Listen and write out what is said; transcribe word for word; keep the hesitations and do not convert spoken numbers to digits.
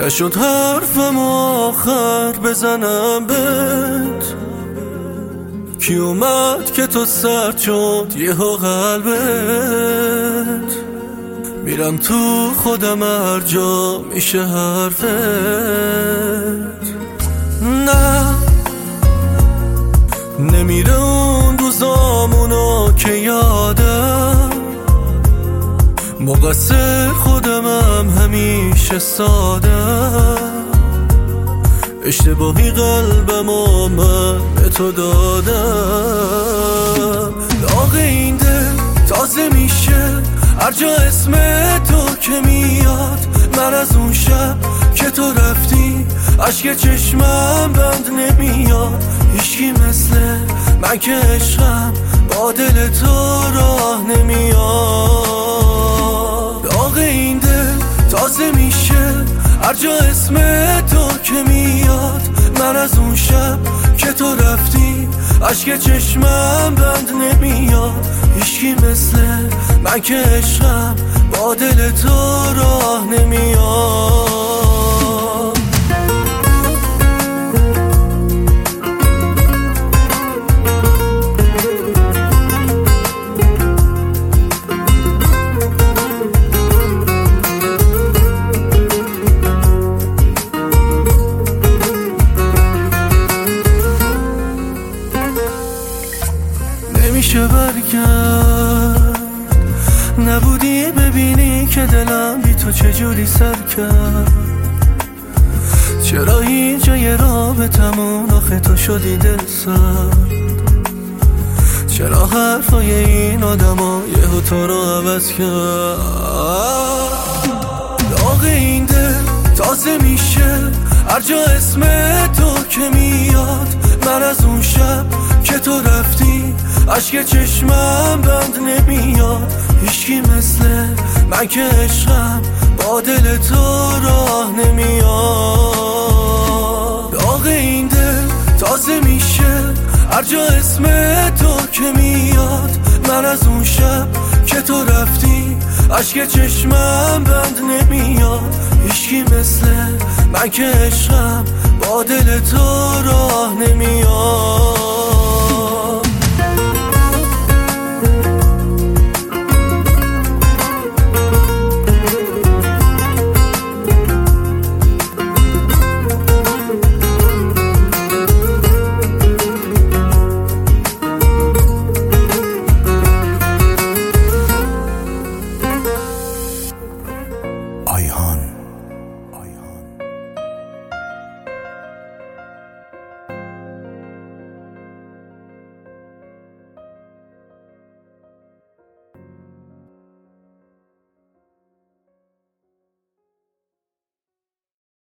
نشد حرفم آخر بزنم بهت، کی اومد که تو سرد شد یهو قلبت؟ میرم تو خودم هر جا میشه حرفت. نه نمیره اون روزامونو که یادم، مقصر خودمم همیشه ساده، اشتباهی قلبمو من به تو دادم. داغ این دل تازه میشه هر جا اسم تو که میاد. من از اون شب که تو رفتی اشک چشمم بند نمیاد. هیچکی مثل من که عشقم با دل تو راه نمیاد. داغ این دل تازه میشه هر جا اسم تو که میاد. من از اون شب که تو رفتی اشک چشمم بند نمیاد. هیچکی مثل من که عشقم با دل تو راه نمیاد. نمیشه برگرد، نبودی ببینی که دلم بی تو چجوری سر کرد. چرا اینجا یه رابطمون آخه تو شدی دل سرد؟ چرا حرفای این آدما یهو تو رو عوض کرد؟ داغ این دل تازه میشه هر جا اسم تو که میاد. من از اون شب که تو رفتی اشک چشمم بند نمیاد. هیچکی مثل من که عشقم با دل تو راه نمیاد. داغ این دل تازه میشه هر جا اسم تو که میاد. من از اون شب که تو رفتی اشک چشمم بند نمیاد. هیچکی مثل من که عشقم با دل تو راه نمیاد.